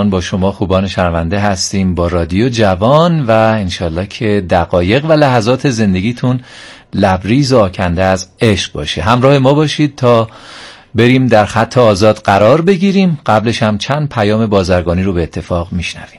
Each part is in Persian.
با شما خوبان شنونده هستیم با رادیو جوان و انشالله که دقایق و لحظات زندگیتون لبریز و آکنده از عشق باشه. همراه ما باشید تا بریم در خط آزاد قرار بگیریم. قبلش هم چند پیام بازرگانی رو به اتفاق میشنویم.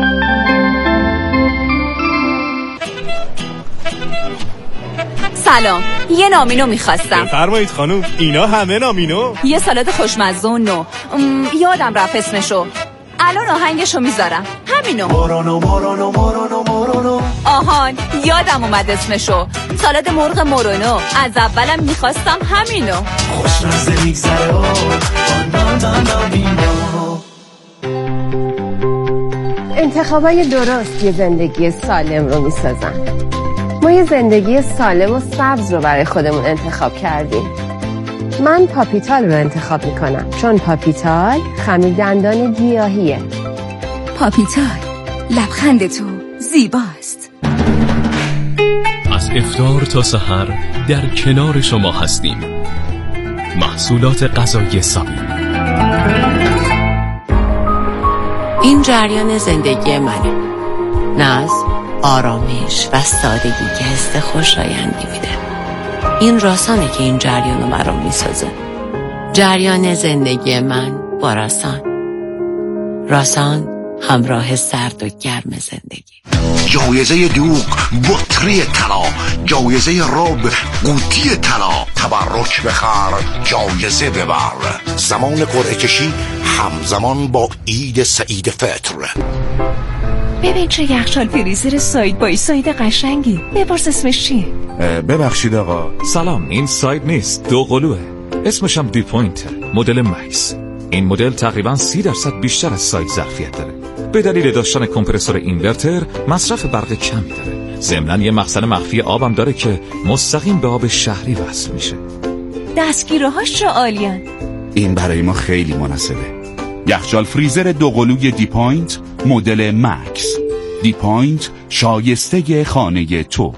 سلام، یه نامینو میخواستم. بفرمایید خانم، اینا همه نامینو. یه سالاد خوشمزه و نو. یادم رفت اسمشو. الان آهنگشو میذارم. همینو. مورونو مورونو مورونو مورونو. آهان، یادم اومد اسمشو. سالاد مرغ مورونو. از اولم میخواستم همینو. خوشمزه میگذره و نامینو. انتخابای درست یه زندگی سالم رو میسازن. ما یه زندگی سالم و سبز رو برای خودمون انتخاب کردیم. من پاپیتال رو انتخاب میکنم چون پاپیتال خمیر دندان گیاهیه. پاپیتال، لبخند تو زیباست. از افطار تا سحر در کنار شما هستیم. محصولات غذایی سابی. این جریان زندگی منه. نظم، آرامش و سادگی که حس خوشایندی میده. این راسانه که این جریان رو برام میسازه. جریان زندگی من با راسان. راسان، همراه سرد و گرم زندگی. جایزه دوغ بطری طلا، جایزه رب قوطی طلا، تبرک بخر جایزه ببر. زمان قرعه کشی همزمان با عید سعید فطر. ببین چه یخچال فریزر ساید بای ساید قشنگی. بپرس اسمش چیه؟ ببخشید آقا. سلام، این ساید نیست، دو قلوه. اسمش هم دی پوینت، مدل مکس. این مدل تقریبا 30% بیشتر از ساید ظرفیت داره. به دلیل داشتن کمپرسور اینورتر مصرف برق کمی داره. ضمناً یه مخزن مخفی آبم داره که مستقیم به آب شهری وصل میشه. دستگیره‌هاش چه عالیان. این برای ما خیلی مناسبه. یخچال فریزر دو قلوی دی پوینت مدل مکس. دی پوینت، شایسته خانه تو.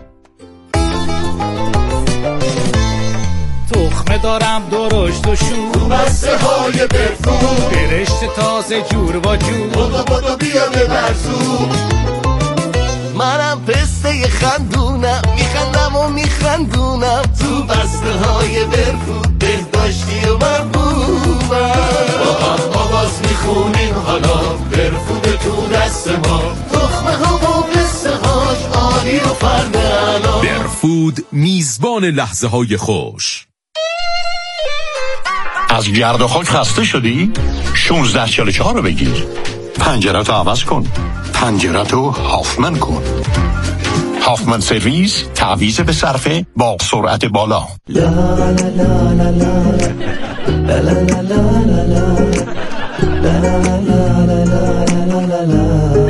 تخمه دارم درشت و شور تو بسته های برفون، برشت تازه جور با جور. بودو بیا ببرزون. منم پسته خندونم، میخندم و میخندونم. تو بسته های برفون بهداشتی و مربوبم. با هم آواز میخونیم حالا برفون تو دست ما. تخمه ها و پسته هاش عالی و فرد علا. برفود، میزبان لحظه های خوش. از گرد و خاک خسته شدی؟ 1644 رو بگیر. پنجره‌تو عوض کن. پنجره‌تو هافمن کن. هافمن سرویس، تعویض به صرفه با سرعت بالا. لا لا لا لا لا لا لا لا لا لا لا.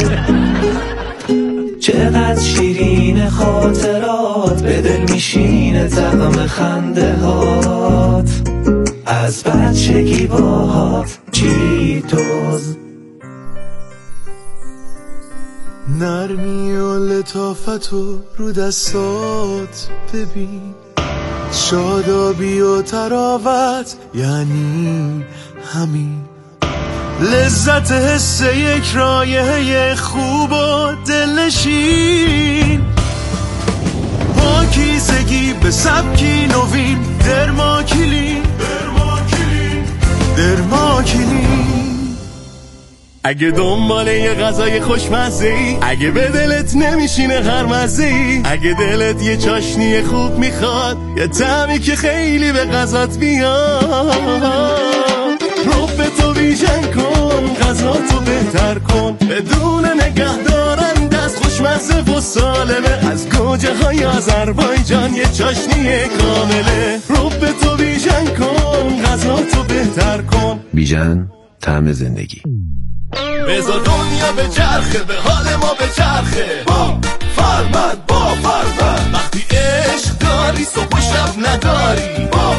چقدر شیرین خاطرات به دل میشینه طعم خنده هات. از بچگی باهات چیتوز. نرمی و لطافتو رو دستات ببین. شادابی و تراوت یعنی همین. لذت حس یک رایحه خوب و دلنشین. پاکیزگی به سبکی نوین. درماکلین اگه دنبال یه غذای خوشمزه‌ای، اگه به دلت نمیشینه هر مزه‌ای، اگه دلت یه چاشنی خوب میخواد، یه طعمی که خیلی به غذات بیاد، رب تو ویژن کن، غذاتو بهتر کن، بدون نگه دارن دست خوشمزه و سالمه. از گوجه های آذربایجان یه چاشنی کامله. رب تو ویژن کن، غذاتو بهتر کن. بیژن، طعم زندگی. بذار دنیا به چرخه، به حال ما به چرخه. با فرمند وقتی عشق داری صبح و شب نداری. با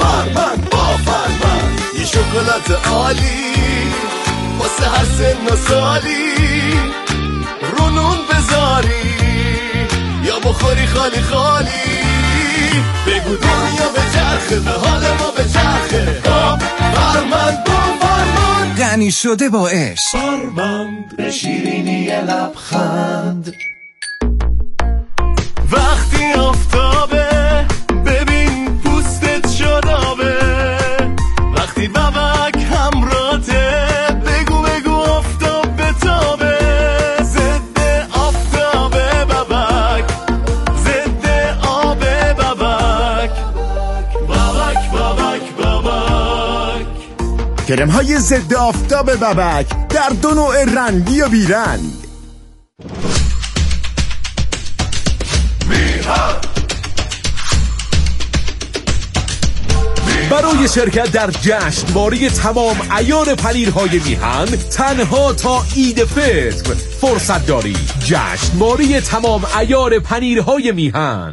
فرمند یه شکلات عالی واسه هر سن و سالی. رو نون بذاری یا بخوری خالی خالی. بگو دنیا به چرخه، به حال ما به چرخه. با فرمند غنی شده با عشق. کارمند شیرینی لبخند وقتی آفتابه ببین پوستت شدابه وقتی بابک همراته بگو بگو آفتاب بتابه ضد آفتابه بابک ضد آب بابک بابک بابک بابک کرم های ضد آفتاب بابک در دو نوع رنگی و بیرنگ. برای شرکت در جشنواره تمام عیار پنیرهای میهن تنها تا عید فطر فرصت داری. جشنواره تمام عیار پنیرهای میهن.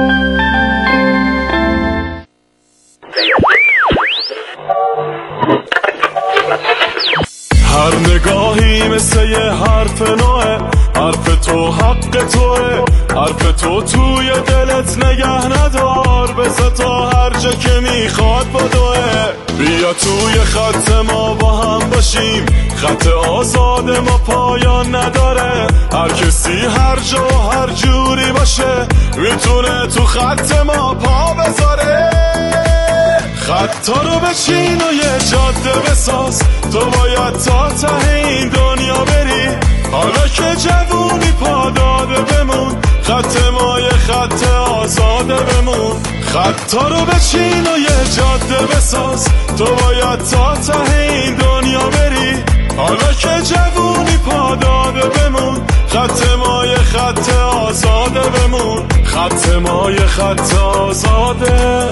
هر نگاهی مثل یه حرف نوه حرف تو حق توه حرف تو توی دلت نگه ندار بذار تا هر جا که میخواد بدوه بیا توی خط ما با هم باشیم خط آزاد ما پایان نداره هر کسی هر جا هر جوری باشه میتونه تو خط ما پا بذاره خطا رو بچین و یه جاده بساز تو باید تا ته این دنیا بری حالا که جوونی پا داده بمون خط ما یه خط آزاده بمون خطا رو بچین و یه جاده بساز تو باید تا ته این دنیا بری حالا که جوونی پا داده بمون خط ما یه خط آزاده بمون خط ما یه خط آزاده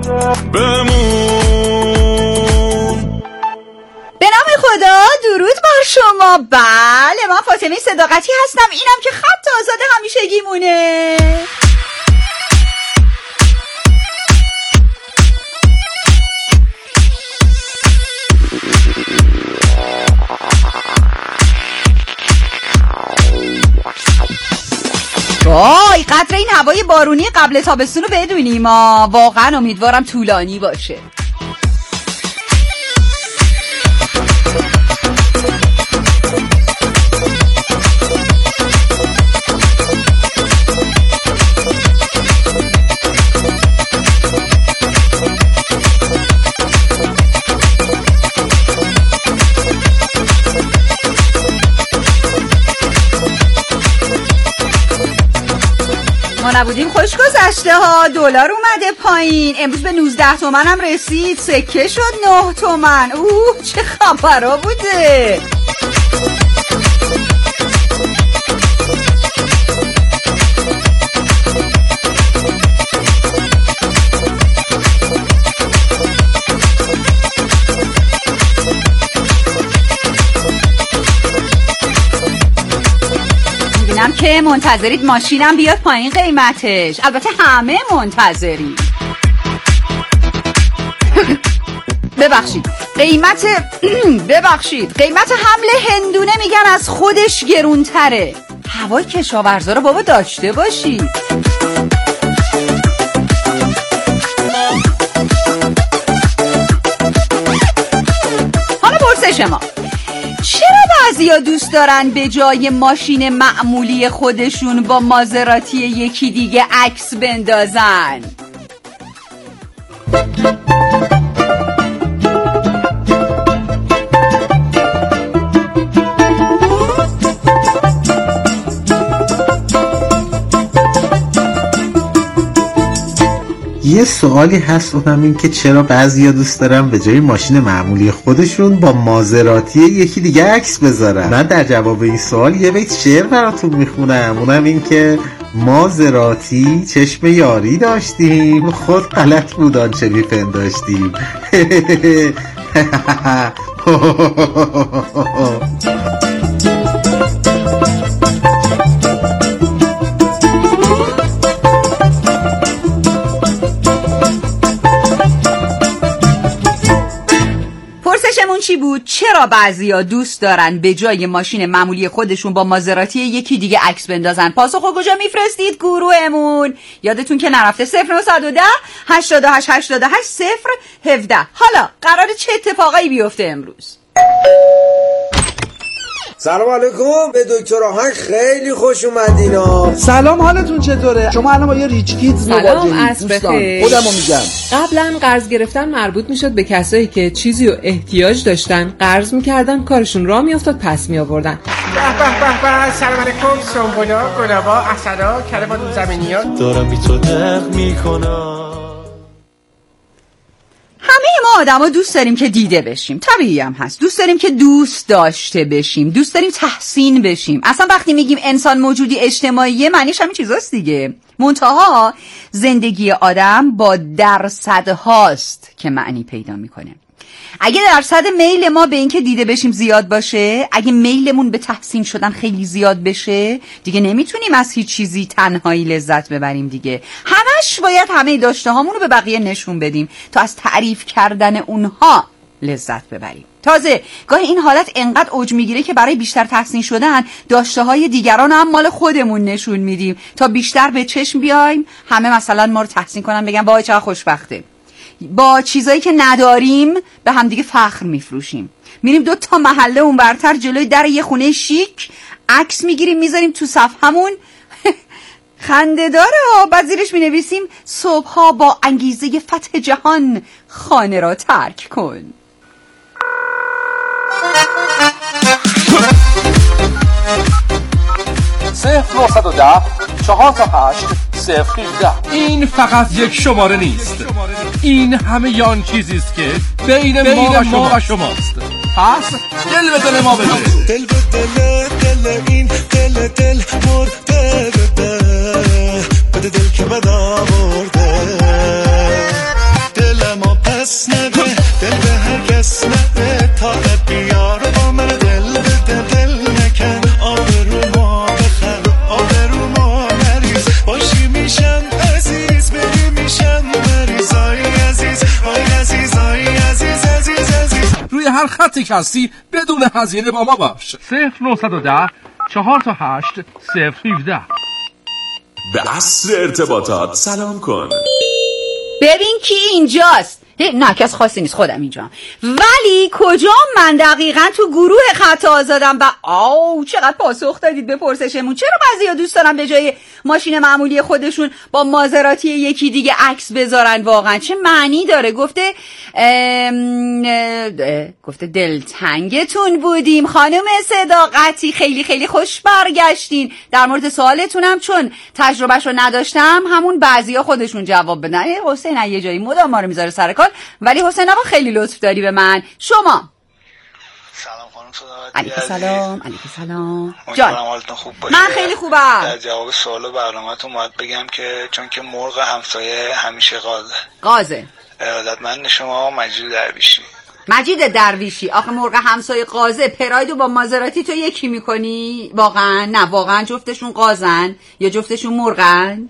بمون. به نام خدا درود بر شما. بله من فاطمه صداقتی هستم اینم که خط آزاده همیشگیمونه. وای قدر این هوای بارونی قبل تابستون رو بدونیم واقعا امیدوارم طولانی باشه. ما نبودیم خوش گذشته ها. دلار اومده پایین امروز به 19 تومن هم رسید سکه شد 9 تومن. چه خبرها بوده. میبینم که منتظرید ماشینم بیاد پایین قیمتش. البته همه منتظرید. ببخشید قیمت حمل هندونه میگن از خودش گرونتره. هوای کشاورزا رو بابا داشته باشید. حالا پرسش ما چرا بعضیا دوست دارن به جای ماشین معمولی خودشون با مازراتی یکی دیگه عکس بندازن؟ یه سوالی هست اونم این که چرا بعضیا دوست دارن به جای ماشین معمولی خودشون با مازراتی یکی دیگه عکس بذارن. من در جواب این سوال یه بیت شعر براتون میخونم اونم این که مازراتی چشم یاری داشتیم خود غلط بود آنچه میپنداشتیم. پرسشمون چی بود؟ چرا بعضیا دوست دارن به جای ماشین معمولی خودشون با مازراتی یکی دیگه عکس بندازن؟ پاسخو کجا میفرستید؟ گروهمون. یادتون که نرفته 0910 88 88 017. حالا قراره چه اتفاقایی بیفته امروز؟ سلام علیکم، به دکتر آهنگ خیلی خوش اومدین. سلام، حالتون چطوره؟ شما الان با یه ریچ کیدز مواجهید دوستان. خودمو میگم قبلا قرض گرفتن مربوط میشد به کسایی که چیزی رو احتیاج داشتن، قرض میکردن، کارشون راه میافتاد، پس میآوردن. به سلام علیکم، سنبولا، گلابا، اسدا، کلمات زمینیات دارم بی تو دق میکنم. همه ما آدما دوست داریم که دیده بشیم، طبیعی هم هست. دوست داریم که دوست داشته بشیم، دوست داریم تحسین بشیم. اصلا وقتی میگیم انسان موجودی اجتماعیه، معنیش همین چیزاست دیگه. منتها زندگی آدم با درصدهاست که معنی پیدا میکنه. اگه درصد میل ما به این که دیده بشیم زیاد باشه، اگه میلمون به تحسین شدن خیلی زیاد بشه، دیگه نمیتونیم از هیچ چیزی تنهایی لذت ببریم دیگه. همش باید همه داشته هامونو به بقیه نشون بدیم تا از تعریف کردن اونها لذت ببریم. تازه گاهی این حالت انقدر اوج میگیره که برای بیشتر تحسین شدن داشته های دیگران هم مال خودمون نشون میدیم تا بیشتر به چشم بیایم همه مثلا ما رو تحسین کنن، بگن وای چقدر خوشبخته. با چیزایی که نداریم به همدیگه فخر میفروشیم. میریم 2 تا محله اونورتر جلوی در یه خونه شیک عکس میگیریم میذاریم تو صفحمون خنده داره ها. بعد زیرش مینویسیم صبحها با انگیزه فتح جهان خانه را ترک کن. صفر 910 4 0 17. این فقط یک شماره نیست، این همه یان چیزیست که بین ما و شماست. پس دل به دل ما بده. دل به دل، دل این دل مرده بده دل که بد آورده. دل ما پس نده، دل به هر کس نده، تا بیار با من دل به دل نکن. آبرو ما بخن، آبرو ما مریض باشی میشم عزیز، بری میشم مریض. آی عزیز، آی عزیز، آی عزیز، عزیز عزیز. روی هر خطی که هستی بدون هزینه با ما باش. 0910 4 تا 8 017. به عصر ارتباطات سلام کن. ببین کی اینجاست. نه کس خاصی نیست، خودم اینجا. ولی کجا من دقیقا تو گروه خط آزادم و چقدر پاسخ دادید به پرسشمون چرا بعضیا دوست دارن به جای ماشین معمولی خودشون با مازراتی یکی دیگه عکس بذارن. واقعا چه معنی داره؟ گفته دلتنگتون بودیم خانم صداقتی، خیلی خیلی خوش برگشتین. در مورد سوالتونم چون تجربهشو نداشتم همون بعضیا خودشون جواب بدن. حسین یه جایی مدام ما رو میذاره سر کار، ولی حسین آقا خیلی لطف داری به من. شما سلام خانم صداقتی. علیکم سلام. علیکم سلام جان، حالتون خوب باشه؟ من خیلی خوبم. در جواب سوال برنامه‌تون باید بگم که چون که مرغ همسایه همیشه قازه. ارادتمند شما مجید درویشی. مجید درویشی، آخه مرغ همسایه قازه. پرایدو با مازراتی تو یکی میکنی؟ واقعا؟ نه واقعا جفتشون قازن یا جفتشون مرغن؟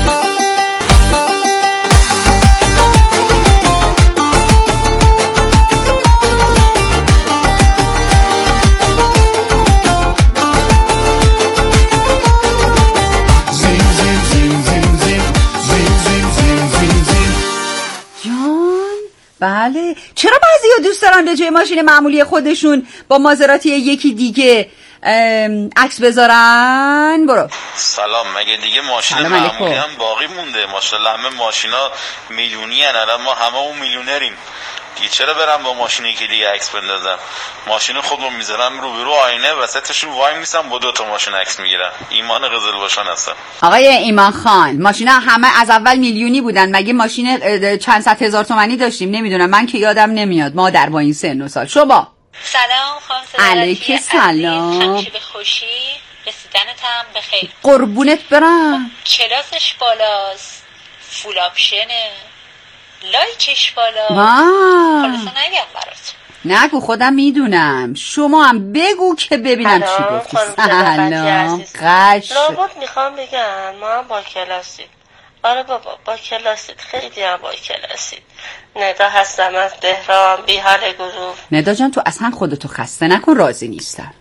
بله. چرا بعضیا دوست دارن به جای ماشین معمولی خودشون با مازراتی یکی دیگه عکس بذارن؟ برو. سلام. مگه دیگه ماشین معمولی هم باقی مونده؟ ماشاءالله همه ماشینا میلیونی ان، الان ما هممون میلیونریم دیگه. چرا برم با ماشینی که دیگه عکس بندازم؟ ماشین خودمو میذارم روبرو آینه، وسطشون وای میسم با 2 تا ماشین عکس میگیرم. ایمان قزلباشان هستم. آقای ایمان خان، ماشینا همه از اول میلیونی بودن. مگه ماشین چند صد هزار تومانی داشتیم؟ نمیدونم، من که یادم نمیاد مادر با این سن و سال. شما سلام خانم صداقتی. علیک سلام. همیشه به خوشی، رسیدنت هم به خیر. قربونت برم. کلاسش بالاست، فول آپشنه، لایکش بالا. خلاصا نگم برات. نگو، خودم میدونم. شما هم بگو که ببینم چی گفتی. سلام. لابد میخوام بگم ما هم با کلاسید. آره بابا با کلاسید، خیلی هم با کلاسید. ندا هستم از تهران، بی حال گروه. ندا جان تو اصلا خودتو خسته نکن، راضی نیستم.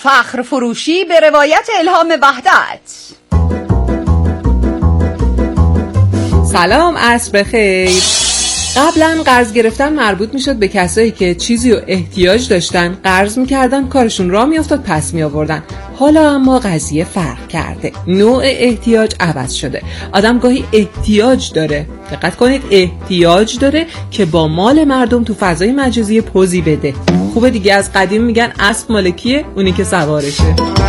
فخر فروشی به روایت الهام وحدت. سلام، عصر بخیر. قبلا قرض گرفتن مربوط میشد به کسایی که چیزی رو احتیاج داشتن، قرض میکردن، کارشون راه میافتاد، پس میآوردن. حالا اما قضیه فرق کرده، نوع احتیاج عوض شده. آدم گاهی احتیاج داره، دقت کنید، احتیاج داره که با مال مردم تو فضای مجازی پوزی بده. خوبه دیگه، از قدیم میگن اسب مال کیه؟ اونی که سوارشه.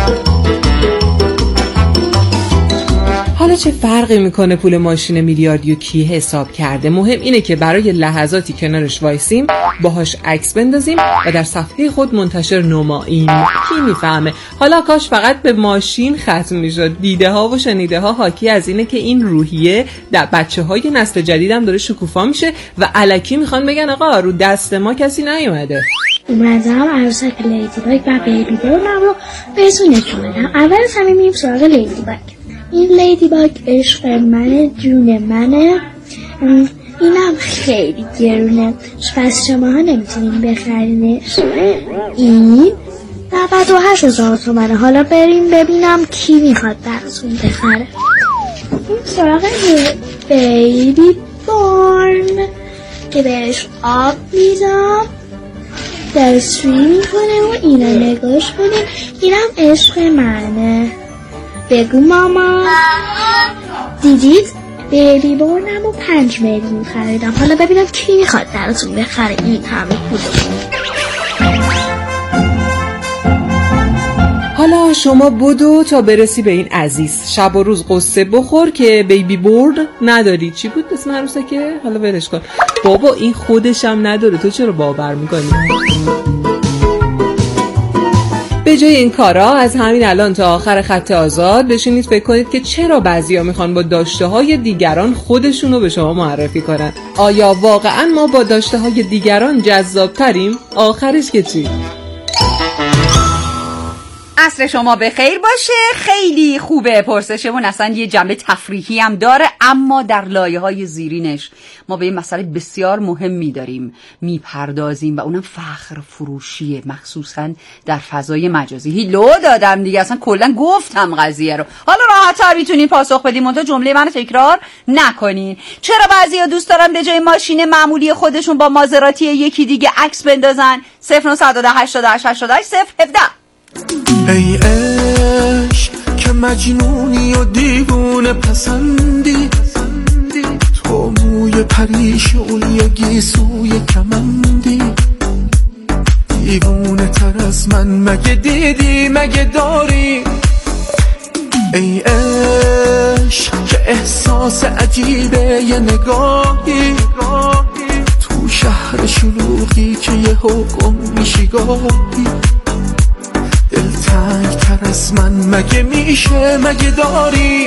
حالا چه فرقی میکنه پول ماشین میلیاردیو کی حساب کرده؟ مهم اینه که برای لحظاتی کنارش وایسیم، باهاش عکس بندازیم و در صفحه خود منتشر نماییم. کی میفهمه؟ حالا کاش فقط به ماشین ختم میشد. دیده ها و شنیده ها حاکی از اینه که این روحیه در بچه های نسل جدیدم داره شکوفا میشه و الکی میخوان بگن آقا رو دست ما کسی نیومده. اومدم عروسک لیدی باگ و بیبی بورنم رو بهتونتون بدم. اول از همه میریم سراغ لیدی باگ. این لیدی باگ عشق منه، جون منه. اینم خیلی گرونه، پس شما ها نمیتونین بخرینش. این 98,000 تومنه. حالا بریم ببینم کی میخواد براتون بخره. این سراغ بیبی بورن که بهش آب میدم، دستشویی میکنه و اینا نگاش کنه. اینم عشق منه. بگو ماما. دیدید؟ بیبی بورنم و 5 میلیون خریدم. حالا ببینم کی میخواد براتون بخره این همه پولو. حالا شما بدو تا برسی به این عزیز. شب و روز قصه بخور که بیبی بورد نداری. چی بود اسم عروسکه؟ حالا ولش کن بابا، این خودش هم نداره، تو چرا باور میکنی؟ به جای این کارا از همین الان تا آخر خط آزاد بشینید فکر کنید که چرا بعضیا میخوان با داشته های دیگران خودشونو به شما معرفی کنن. آیا واقعا ما با داشته های دیگران جذاب تریم؟ آخرش که چی؟ عصر شما بخیر باشه. خیلی خوبه پرسشمون، اصلا یه جنبه تفریحی هم داره، اما در لایه‌های زیرینش ما به این مسئله بسیار مهمی داریم میپردازیم و اونم فخر فروشیه، مخصوصا در فضای مجازی. هیلو دادم دیگه، اصلا کلا گفتم قضیه رو. حالا راحت‌تر میتونین پاسخ بدین، منتها جمله منو تکرار نکنین. چرا بعضیا دوست دارن به جای ماشین معمولی خودشون با مازراتی یکی دیگه عکس بندازن؟ 09888888 ای عشق که مجنونی و دیوونه پسندی، تو موی پریشونی و گیسوی کمندی، دیوونه تر از من مگه دیدی مگه داری؟ ای عشق که احساس عجیبه یه نگاهی، تو شهر شلوغی که یه حکم میشی گاهی، دلتنگ تر از من مگه میشه مگه داری؟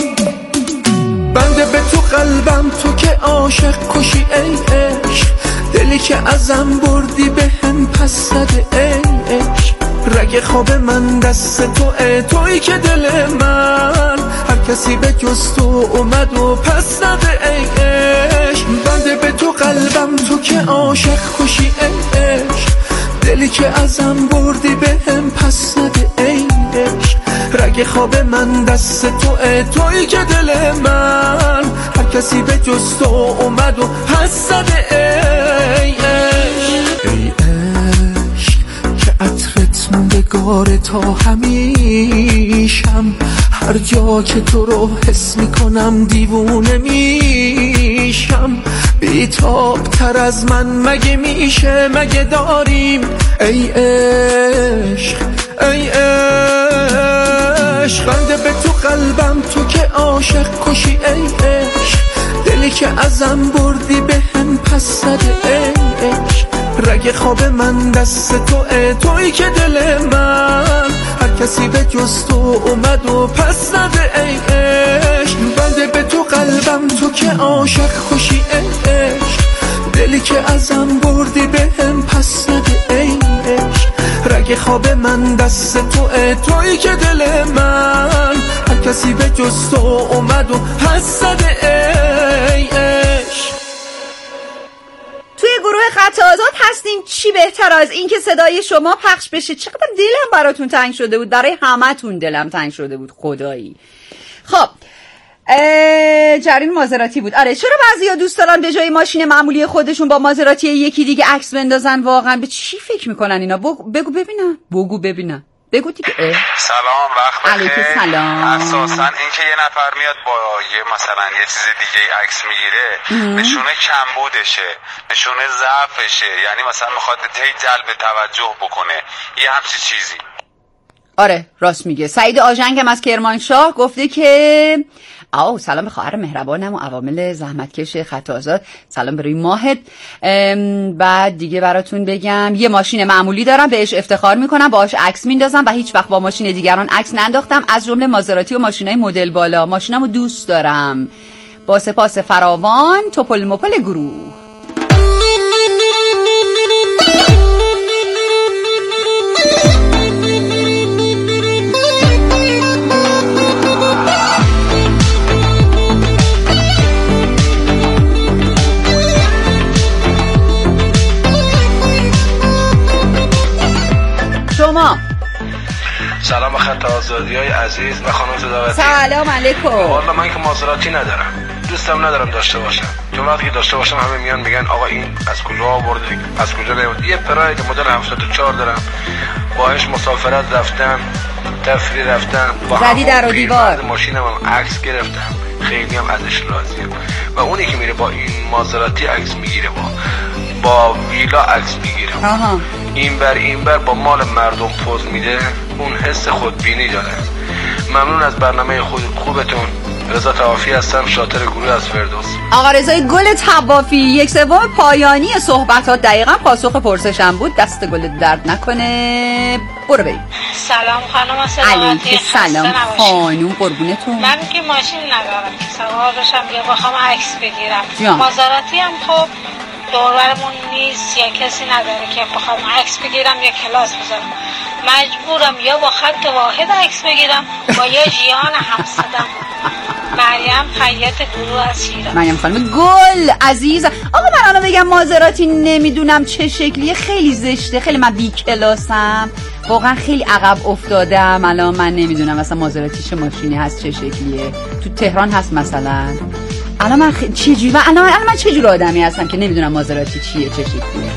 بنده به تو قلبم، تو که عاشق کشی ای عشق، دلی که ازم بردی به هم پس زده ای عشق، رگ خواب من دست توئه، تویی که دل من هر کسی به جز تو اومد و پس زده ای عشق. بنده به تو قلبم، تو که عاشق کشی ای عشق، دلی که ازم بردی به هم پس زده ای عشق، رگ خواب من دست توئه، تویی که دل من هر کسی به جز تو اومد و پس زده ای عشق. ای عشق که عطرت موندگار تا همیشم، هر جا که تو رو حس میکنم دیوونه میشم، بیتاب تر از من مگه میشه مگه داریم؟ ای عشق ای عشق، بنده به تو قلبم، تو که عاشق کشی ای عشق، دلی که ازم بردی به هم پس زده ای عشق، رگ خواب من دست توئه، تویی که دل من هر کسی به جز تو اومد و پس زده ای عشق. بنده به تو قلبم، تو که عاشق کشی ای عشق، دلی که ازم بردی به هم پس زده ای عشق، رگ خواب من دست توئه، تویی که دل من هر کسی به جز تو اومد و پس زده ای عشق. توی گروه خط آزاد هستیم. چی بهتر از این که صدای شما پخش بشه. چقدر دلم براتون تنگ شده بود، برای همتون دلم تنگ شده بود خدایی. خب جریان مازراتی بود. آره چرا بعضیا دوست دارن به جای ماشین معمولی خودشون با مازراتی یکی دیگه عکس بندازن؟ واقعا به چی فکر میکنن اینا؟ بگو ببینم. بگو دیگه. سلام، وقت بخیر. علیکم سلام. اساسا این که یه نفر میاد با مثلا یه چیز دیگه عکس میگیره نشونه کمبودشه، نشونه ضعفشه، یعنی مثلا میخواد جلب توجه بکنه، یه همچی چیزی. آره راست میگه. سعید آژنگم از کرمانشاه گفته که سلام به خواهر مهربانم و عوامل زحمتکش خط آزاد. سلام برای ماهد. بعد دیگه براتون بگم یه ماشین معمولی دارم، بهش افتخار میکنم، باهاش عکس میندازم و هیچ وقت با ماشین دیگران عکس ننداختم، از جمله مازراتی و ماشینای مدل بالا. ماشینمو دوست دارم. با سپاس فراوان. توپل مپل گروه. شما سلام خط آزادی های عزیز و خانم صداقتی. سلام علیکم. والا من که مازراتی ندارم، دوستم ندارم داشته باشم، چون وقتی که داشته باشم همه میان میگن آقا این از کجا آورده، از کجا نیورده. یه پراید مدل 74 دارم، باهاش مسافرت رفتم، تفریح رفتم، با زدی در و دیوار، ماشینم هم عکس گرفتم، خیلی هم ازش راضیم. و اونی که میره با این مازراتی عکس میگیره، با ویلا عکس میگیره، این بر با مال مردم پوز میده، اون حس خودبینی داره. ممنون از برنامه خوبتون. رضا طوافی هستم، شاطر گروه از فردوس. آقا رضای گل طوافی، 1/3 پایانی صحبتات دقیقاً پاسخ پرسشم بود. دست گل درد نکنه. برو بریم. سلام خانم صداقتی. سلام خانم، قربونتون. من که ماشین ندارم که سوار بشم یا بخوام عکس بگیرم. مازراتی هم خب دوربرمون نیست یا کسی نداره که بخوام عکس بگیرم یا کلاس بذارم. مجبورم یا با خط واحد عکس بگیرم با یا جیان همسدم. مریم خیاط گروه از شیراز. مریم خانم گل عزیز. آقا من الان بگم مازراتی نمیدونم چه شکلیه، خیلی زشته، خیلی من بی کلاسم، واقعا خیلی عقب افتادم. الان من نمیدونم مثلا مازراتی چه ماشینی هست، چه شکلیه. تو تهران هست مثلا. الان من چجوری الان من چجور آدمی هستم که نمیدونم مازراتی چیه، چه شکلیه.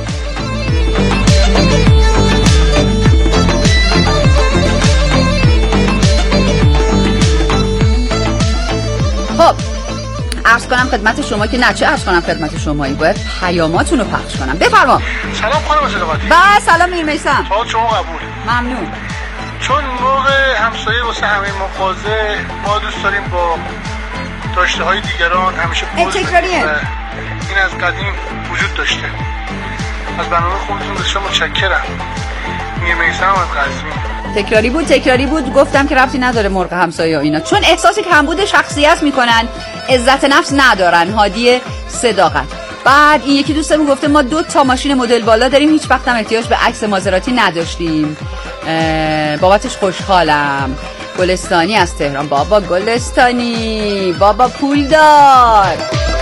خب عرض کنم خدمت شما که نه چه عرض کنم خدمت شمایی، باید پیاماتون رو پخش کنم. بفرما. سلام خانم صداقتی. سلام میر میثم. شما قبول. ممنون. چون موقع همسایه واسه همه مغازه ما دوست داریم با داشته های دیگران همیشه تکراریه. این از قدیم وجود داشته. از برنامه خوبتون بسیار متشکرم. میر میثم از قزوین. تکراری بود گفتم که ربطی نداره مرغ همسایه اینا، چون احساس کمبود شخصیت میکنن، عزت نفس ندارن. هادی صداقت. بعد این یکی دوستمون گفته ما 2 ماشین مدل بالا داریم، هیچ وقت هم احتیاج به عکس مازراتی نداشتیم. بابتش خوشحالم. گلستانی از تهران. بابا گلستانی، بابا پولدار.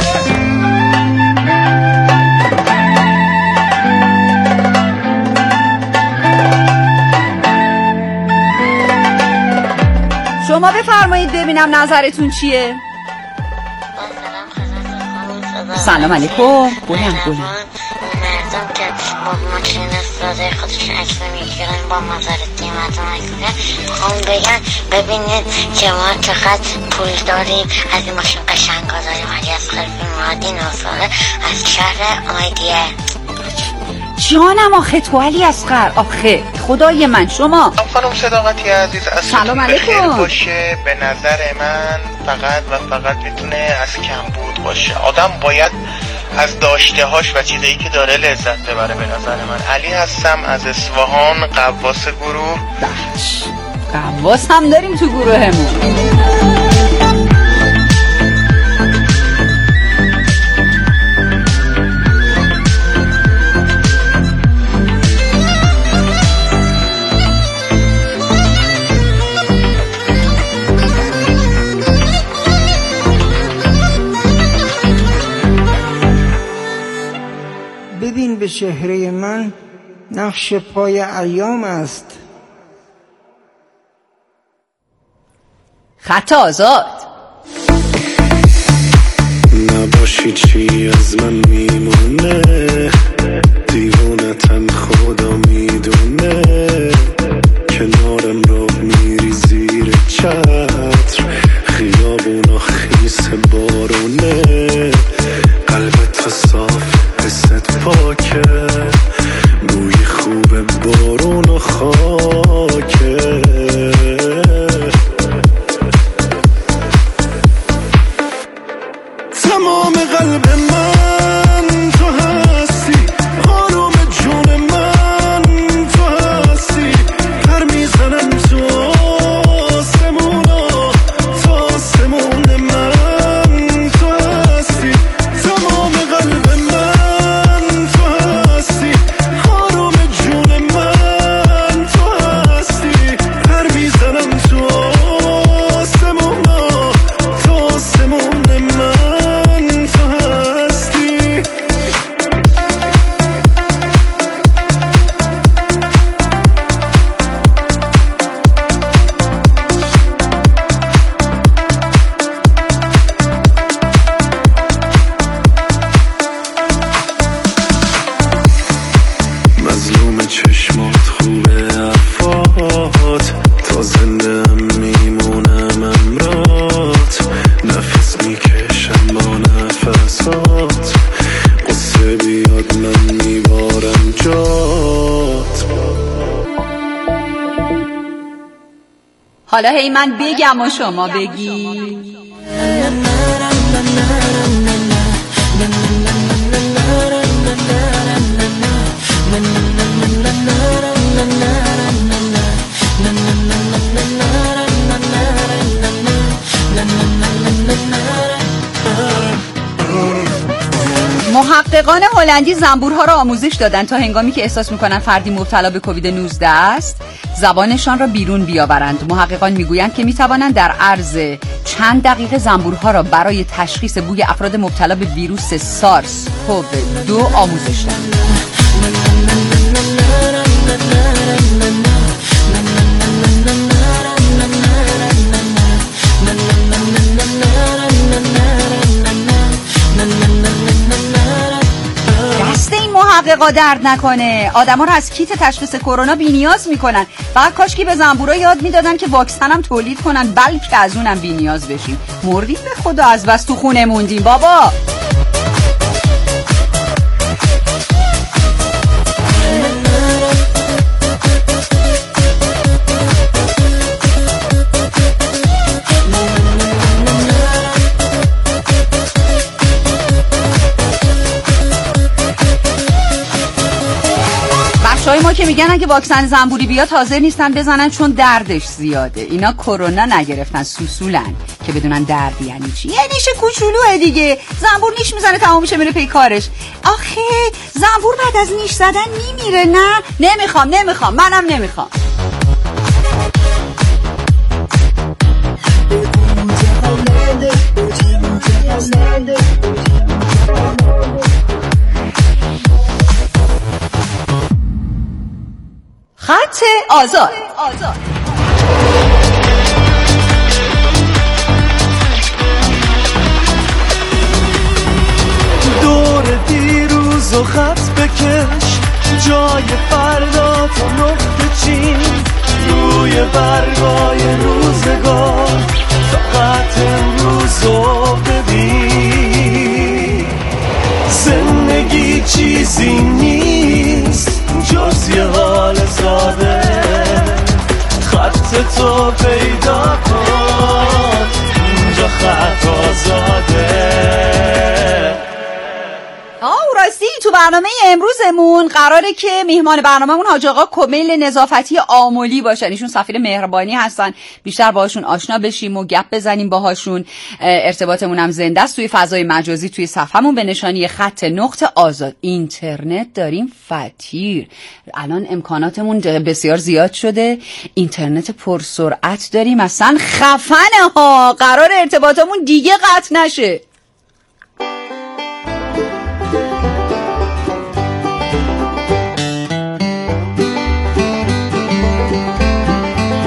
شما بفرمایید ببینم نظرتون چیه؟ سلام علیکم. بلند مردم که با ماشین ساده خودشون عکس میگیرن با مازراتی مردم عکس میگیرن. خواهم بگن ببینید که ما چقدر پول داریم، از این ماشین قشنگا داریم. علی از خلفی مادی ناساله از شهر آیدیه. جانم آخه تو علی اصغر، آخه خدای من. شما خانم صداقتی عزیز، سلام علیکم. باشه به نظر من فقط و فقط میتونه از کمبود باشه. آدم باید از داشته هاش و چیزایی که داره لذت ببره. به نظر من. علی هستم از اصفهان، قواس گروه. قواس هم داریم تو گروهمون. چهره من نقش پای ایام است. خط آزاد. نباشی چی از من میمونه، دیوونتم خدا میدونه، کنارم رو میری زیر چتر، خیابونا خیس بارونه، قلبت صاف حست پاکه، بوی خوب بارون و خاکه. تمام قلب من تو هستی، آروم جون من تو هستی، پر میزنم تو آسمونا، تو آسمون من تو هستی. تمام قلب من تو هستی، آروم جون من تو هستی، پر میزنم تو آسمونا، تو آسمون من. مظلوم چشمات خوبه حرفات، تا زنده هم میمونم امرات، نفس میکشم با نفسات، قصه بیاد من میبارم جات. حالا هی من بگم و شما بگی. محققان هلندی زنبورها را آموزش دادند تا هنگامی که احساس می‌کنند فردی مبتلا به کووید 19 است زبانشان را بیرون بیاورند. محققان میگویند که میتوانند در عرض چند دقیقه زنبورها را برای تشخیص بوی افراد مبتلا به ویروس سارس کوو 2 آموزش دهند. محققا درد نکنه، آدما رو از کیت تشخیص کرونا بی‌نیاز میکنن. فقط کاشکی به زنبورا یاد میدادن که واکسن هم تولید کنن، بلکه از اونم بی‌نیاز بشیم. مردیم به خدا، از بس تو خونه موندیم بابا. ما که میگن اگه واکسن زنبوری بیاد حاضر نیستن بزنن چون دردش زیاده. اینا کرونا نگرفتن، سوسولن که بدونن درد یعنی چی. یه نیش کوچولوه دیگه، زنبور نیش میزنه تمام میشه میره پی کارش. آخه زنبور بعد از نیش زدن میمیره؟ نه نمیخوام منم نمیخوام. خط آزاد. دور دیروز و خط بکش، جای فردا تو نقطه چین، روی برگای روزگار تا خط امروز رو ببین. زندگی چیزی نیست جز یه حال ساده، خط تو پیدا کن اینجا خط آزاده. راستی تو برنامه امروزمون قراره که میهمان برنامه‌مون حاج آقا کمیل نظافتی آملی باشن. ایشون سفیر مهربانی هستن، بیشتر باهاشون آشنا بشیم و گپ بزنیم باهاشون. ارتباطمون هم زنده است توی فضای مجازی، توی صفحمون به نشانی خط نقطه آزاد. اینترنت داریم فتیر، الان امکاناتمون بسیار زیاد شده، اینترنت پرسرعت داریم، اصلا خفنه ها. قرار ارتباطمون دیگه قطع نشه.